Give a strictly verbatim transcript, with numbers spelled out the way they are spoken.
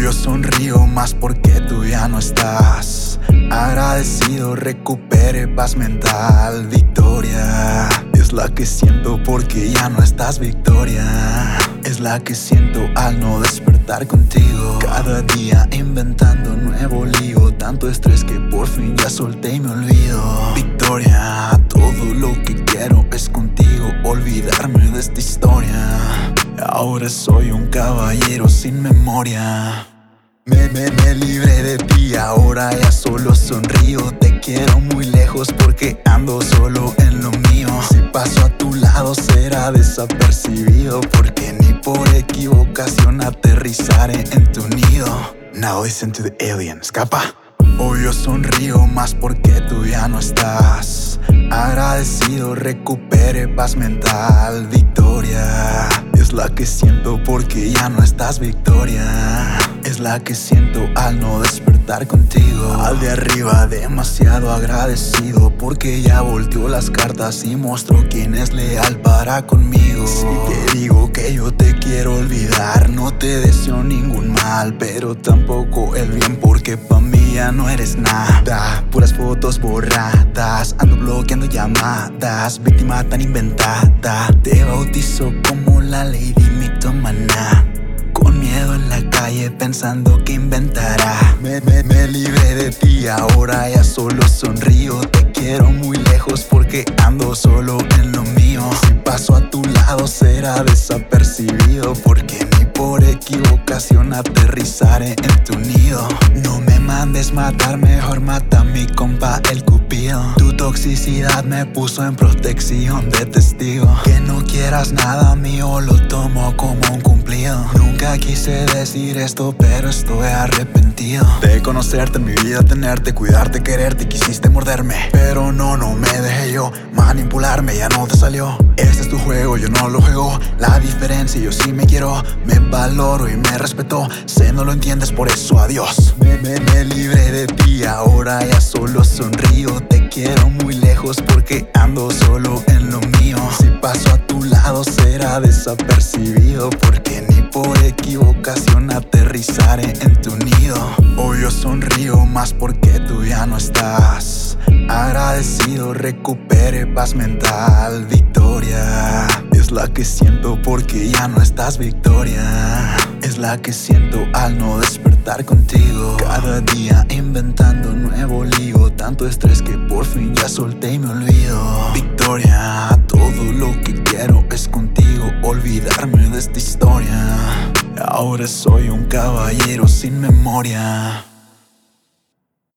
yo sonrío más porque tú ya no estás. Agradecido recupere paz mental. Victoria es la que siento porque ya no estás. Victoria es la que siento al no despertar contigo. Cada día inventando nuevo lío, tanto estrés que por fin ya solté y me olvido. Victoria, todo lo que quiero es contigo, olvidarme de esta historia. Ahora soy un caballero sin memoria. Me, me, me libré de ti, ahora ya solo sonrío. Te quiero muy lejos porque ando solo en lo mío. Si paso a tu lado será desapercibido, porque ni por equivocación aterrizaré en tu nido. Now listen to the alien, escapa. Hoy yo sonrío más porque tú ya no estás. Agradecido recupere paz mental. Victoria es la que siento porque ya no estás. Victoria es la que siento al no despertar contigo. Al de arriba demasiado agradecido porque ya volteó las cartas y mostró quién es leal para conmigo. Si te digo que yo te quiero olvidar, no te deseo ningún mal, pero tampoco el bien, porque pa' mí ya no eres nada. Puras fotos borradas, ando bloqueando llamadas, víctima tan inventada. Te bautizo como la Lady Mitomana, con miedo en la calle pensando que inventará. Me, me, me libré de ti, ahora ya solo sonrío. Te quiero muy lejos porque ando solo en lo mío. Si paso a tu lado será desapercibido, porque ni por equivocación aterrizaré en tu nido. No me mandes matar, mejor mata a mi compa el cupido. Tu toxicidad me puso en protección de testigo. Que no quieras nada mío lo tomo como un cumplido. Nunca quise decir esto, pero estoy arrepentido de conocerte en mi vida, tenerte, cuidarte, quererte. Quisiste morderme, pero no, no me dejé yo manipularme, ya no te salió. Este es tu juego, yo no lo juego. La diferencia, yo sí me quiero, me valoro y me respeto. Sé no lo entiendes, por eso adiós. Me, me, me libré de ti, ahora ya solo sonrío. Te quiero muy lejos porque ando solo en lo mío. Si paso a tu lado será desapercibido, porque ni por equivocación aterrizaré en tu nido. Hoy yo sonrío más porque tú ya no estás. Agradecido recupere paz mental. Victoria es la que siento porque ya no estás. Victoria es la que siento al no despertar contigo. Cada día inventando nuevo lío, tanto estrés que por fin ya solté y me olvido. Victoria, todo lo que quiero es contigo, olvidarme de esta historia. Ahora soy un caballero sin memoria.